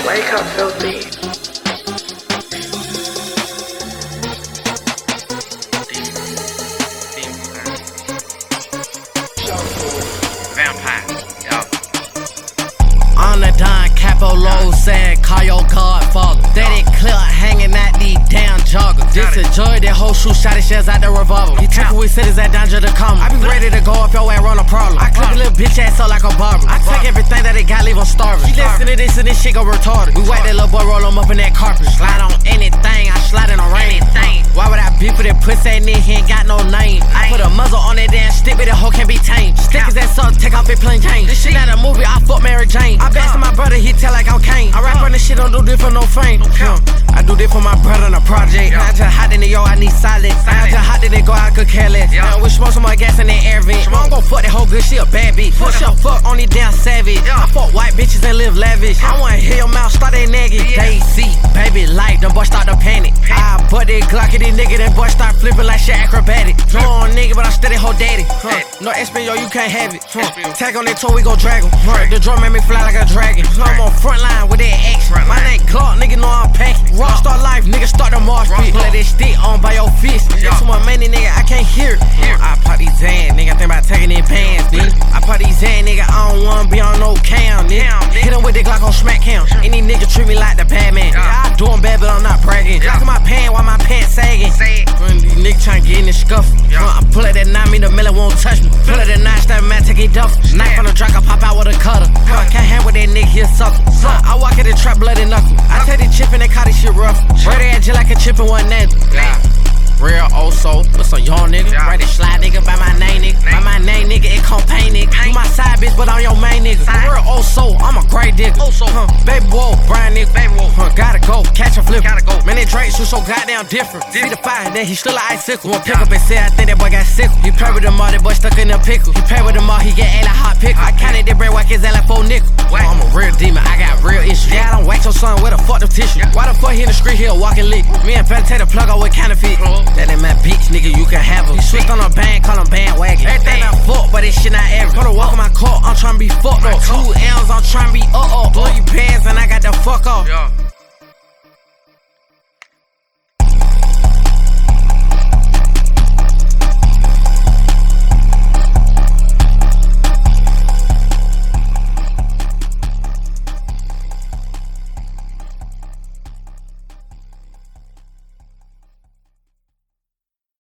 Wake up, filthy. Vampire, yo. On the Don Capo Low saying, call your godfather. Daddy clear hanging at these damn joggers. Disenjoy that whole shoe shot his shells out the revolver. He took away cities at Danger to come. I be ready to go up your way, run a problem. I clip a little bitch ass up like a barber. I take everything that they got, leave them starving. She listen to this and this shit go retarded. We whack that little boy, roll him up in that carpet. Slide on anything, I slide in the rain. Why would I beef with that pussy nigga? He ain't got no name. I put a muzzle on that damn stick, but the hoe can't be tamed. Stick his ass up, take off it plain Jane. This shit not a movie, I fuck Mary Jane. I back to my brother, he tell like I'm Kane. I rap on this shit, don't do this for no fame. I do this for my brother in the project. I just hot in the yo, I need solid. I just hot in the go, I could care less. We smoke some more gas in that air vent. I don't go fuck that whole good, she a bad bitch. Fuck your fuck on it damn savage. I fuck white bitches and live lavish. I wanna hear your mouth start that nagging. They see, baby light, them boys start to panic. I put that Glock at these nigga, then boy start flipping like shit acrobatic. Draw on nigga, but I steady whole daddy. No Espanol, you can't have it. Tag on that toe, we gon' drag him. The drum made me fly like a dragon. I'm on front line with that action. My name Glock, nigga know I'm packing. Rockstar life, nigga start the march pit. Let that stick on by your fist. That's too much money, nigga, I can't hear it. I pop these Zan, nigga, I think about taking their pants, nigga. I pop these Zan, nigga, I don't wanna be on no cam, nigga. Hit him with the Glock on smack cam. Any nigga treat me like the bad man. I do him bad, but I'm not bragging. Look at my pants while my pants sagging. These niggas tryna get in the scuffle. I pull at that 9 meter won't touch me. Pull at that 9 stab man, take it duff. Knife on the track, I pop out with a cutter. Can't hang with that nigga, he a sucker. I walk in the trap, bloody knuckle. I take the chip and they call this shit rough. Ready at you like a chip in one name. Real Oso, with some young nigga. Ready slide nigga by my name nigga. By my name nigga, it campaign nigga. You my side bitch, but I'm your main nigga. Real Oso, I'm a great nigga. Baby boy, Brian nigga. Gotta go, catch a flip. Man, that Drake shoot so goddamn different. See the fire, then he still an icicle. Wanna pick up and say I think that boy got sick. He play with the mall, that boy stuck in the pickle. He play with the mall, he get a like hot pickle. I counted the bread, whack his ass like 4 nickel. I'm a real demon, I got real issues. Yeah, I don't wax your son with a fuck them tissue. Why the fuck he in the street, he a walking lick? Me and Fat take the plug out with counterfeit. That ain't my bitch, nigga, you can have him. He switched on a band, call him bandwagon. Everything I fuck, but this shit not average. Put a walk in my car, I'm tryna be fucked up. 2 L's, I'm tryna be up. Blow your pants and I got the fuck off.